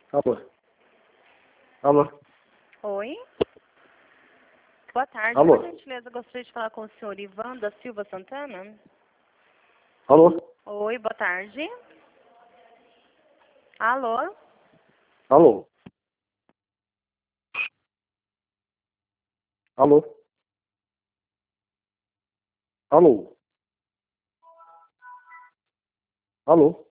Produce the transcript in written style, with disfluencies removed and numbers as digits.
Alô? Alô? Oi. Boa tarde. Alô? Por gentileza, gostaria de falar com o senhor Ivan da Silva Santana. Alô? Oi, boa tarde. Alô? Alô? Alô? Alô? Alô?